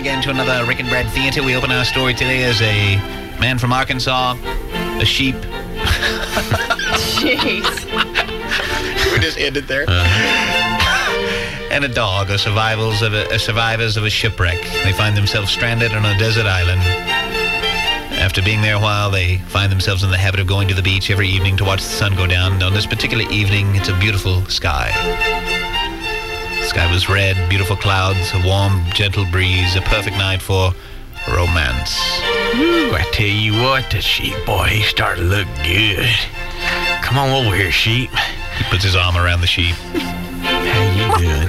again to another Rick and Brad Theater. We open our story today as a man from Arkansas, a sheep. Jeez. We just ended there. And a dog are survivors of a shipwreck. They find themselves stranded on a desert island. After being there a while, they find themselves in the habit of going to the beach every evening to watch the sun go down. And on this particular evening, it's a beautiful sky. The sky was red, beautiful clouds, a warm, gentle breeze, a perfect night for romance. Ooh, I tell you what, the sheep boy, he's starting to look good. Come on over here, sheep. He puts his arm around the sheep. How you doing?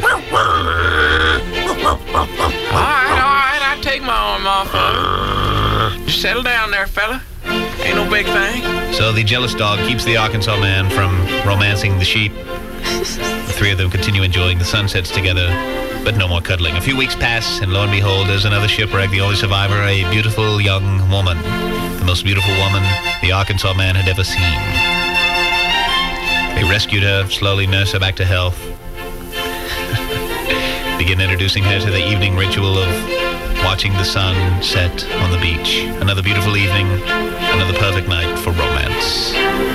All right, I'll take my arm off of you. Just settle down there, fella. Ain't no big thing. So the jealous dog keeps the Arkansas man from romancing the sheep. The three of them continue enjoying the sunsets together, but no more cuddling. A few weeks pass, and lo and behold, there's another shipwreck. The only survivor, a beautiful young woman. The most beautiful woman the Arkansas man had ever seen. They rescued her, slowly nurse her back to health. Begin introducing her to the evening ritual of watching the sun set on the beach. Another beautiful evening, another perfect night for romance.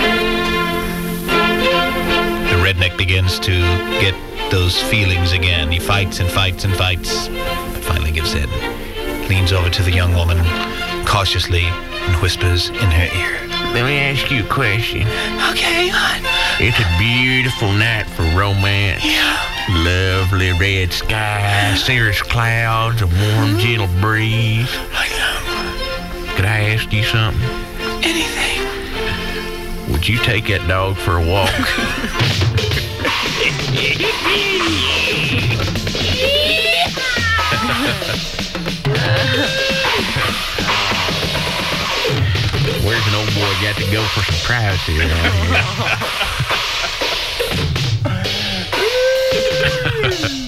The redneck begins to get those feelings again. He fights and fights and fights, but finally gives in. Leans over to the young woman cautiously and whispers in her ear. Let me ask you a question. Okay, hon. It's a beautiful night for romance. Yeah. Lovely red sky, cirrus clouds, a warm, gentle breeze. I know. Could I ask you something? Anything. Would you take that dog for a walk? Where's an old boy got to go for some privacy around here?